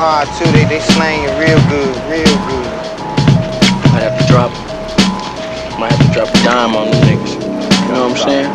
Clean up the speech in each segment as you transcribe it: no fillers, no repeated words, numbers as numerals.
hard too. They slang it real good, real good. Might have to drop a dime on them niggas. You know what I'm saying?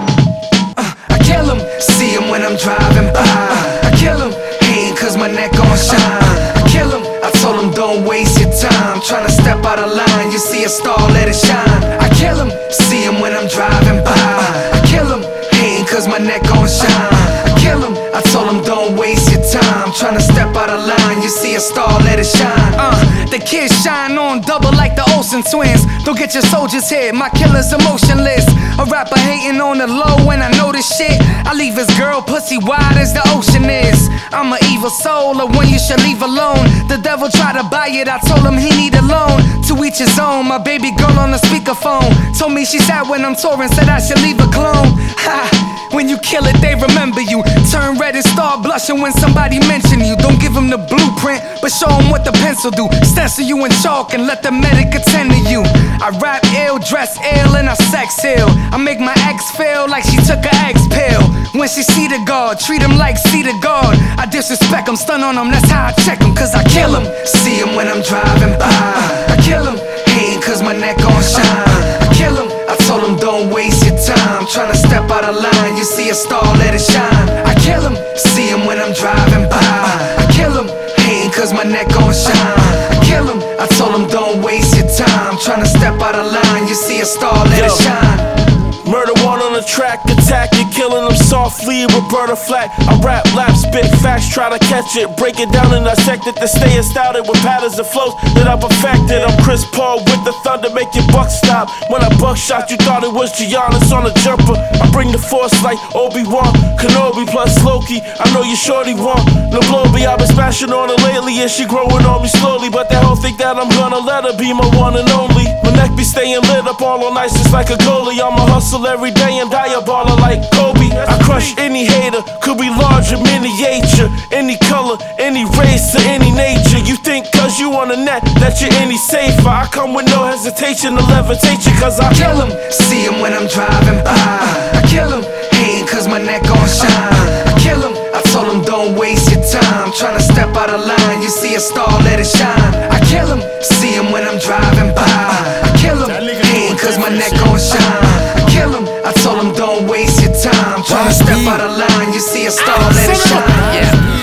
I kill him, see him when I'm driving by. I kill him, hating cause my neck gon' shine. I kill him, I told him don't waste your time trying to step out of line, you see a star, let it shine. I kill him, see him when I'm driving by. I kill him, hating cause my neck gon' shine. I kill him, I told him don't waste your time trying to step out of line, you see a star, let it shine. The kids shine on double like the Olsen twins. Don't get your soldiers hit, my killer's emotionless. A rapper hating on the low when I know this shit. I leave his girl pussy wide as the ocean is. I'm an evil soul, or one you should leave alone. The devil tried to buy it, I told him he need a loan. To each his own, my baby girl on the speakerphone told me she sad when I'm touring, said I should leave a clone. Ha, when you kill it, they remember you. Turn red and start blushing when somebody mention you. Don't give them the blueprint, but show them what the pencil do. Stencil you in chalk and let the medic attend to you. I rap ill, dress ill, and I sex ill. I make my ex feel like she took an X pill. When she see the guard, treat him like see the guard. I disrespect him, stun on him, that's how I check him. Cause I kill him, see him when I'm driving by. I kill him, hating cause my neck gon' shine. I kill him, I told him don't waste your time trying to step out of line, you see a star, let it shine. I kill him, see him when I'm driving by. I kill him, hating cause my neck gon' shine. I kill him, I told him don't waste your time trying to step out of line, you see a star, let it shine. Murder one on the track, attack it, killing them softly, Roberta Flack. I rap, lap, spit facts, try to catch it, break it down and dissect it, then stay astounded with patterns and flows that I perfected. I'm Chris Paul with the thunder, make your buck stop. When I buckshot, you thought it was Giannis on a jumper. I bring the force like Obi-Wan Kenobi plus Loki. I know you shorty want no Bloby. I've been smashing on her lately and she growing on me slowly, but that whole think that I'm gonna let her be my one and only. My neck be staying lit up all on ice just like a goalie. I'm a hustle every day and diaballer like Kobe. I crush any hater, could be large or miniature, any color, any race or any nature. You think cause you on the net that you're any safer? I come with no hesitation to levitate you cause I kill him, see him when I'm driving by. I kill him, hating cause my neck gon' shine. I kill him, I told him don't waste your time trying to step out of line, you see a star, let it shine. I kill him, see him when I'm driving by. I kill him, hating cause my neck gon' shine. I kill him, I told him don't waste your time trying to step out of line, you see a star, let it shine.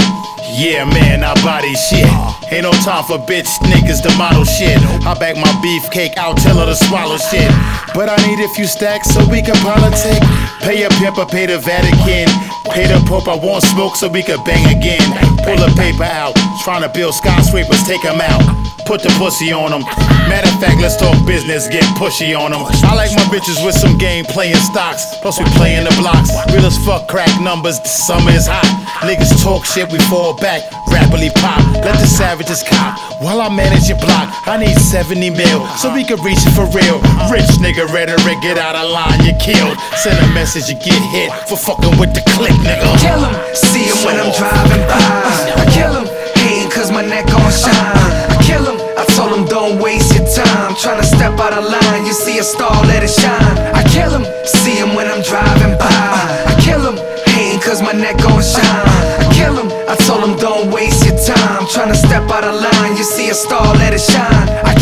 Yeah, man, I body shit. Ain't no time for bitch niggas to model shit. I back my beefcake out, tell her to swallow shit. But I need a few stacks so we can politic. Pay a pimp or pay the Vatican. Pay the Pope, I want smoke so we can bang again. Pull the paper out, trying to build skyscrapers, take them out. Put the pussy on them. Matter of fact, let's talk business, get pushy on them. I like my bitches with some game playing stocks. Plus we playing the blocks. Real as fuck crack numbers, the summer is hot. Niggas talk shit, we fall back, rapidly pop. Let the savages cop, while I manage your block. I need 70 mil, so we can reach it for real. Rich nigga rhetoric, get out of line, you're killed. Send a message, you get hit for fucking with the click, nigga. Kill him, see him when I'm driving by. I kill him, hating cause my neck gon' shine. I kill him, I told him don't waste your time trying to step out of line, you see a star, let it shine. I kill him, see him when I'm driving by. I kill him, hating cause my neck gon' shine. I kill him, I told him don't waste your time trying to step out of line, you see a star, let it shine. I